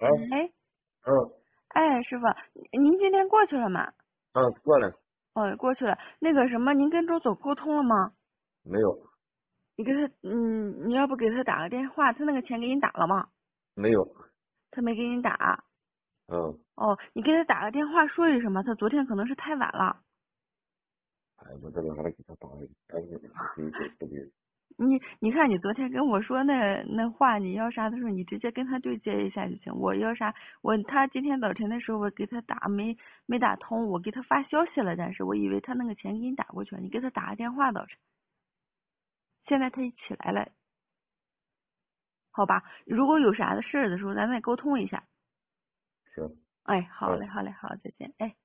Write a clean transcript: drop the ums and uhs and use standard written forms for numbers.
啊， 哎嗯哎，师傅，您今天过去了吗？ 过来哦，过去了。那个什么，您跟周总沟通了吗？ 没有？ 你给他，你要不给他打个电话？他那个钱给你打了吗？ 没有。 他没给你打。 嗯， 哦，你给他打个电话说一声吧，他昨天可能是太晚了。 哎，我这边还得给他打一个，赶紧给不给？ 你看，你昨天跟我说那话，你要啥的时候，你直接跟他对接一下就行。我要啥，他今天早晨的时候我给他打没打通，我给他发消息了，但是我以为他那个钱给你打过去了，你给他打个电话倒是。现在他一起来了，好吧？如果有啥的事儿的时候，咱再沟通一下。 行。 哎，好嘞， 嗯。 好嘞，好，再见，哎。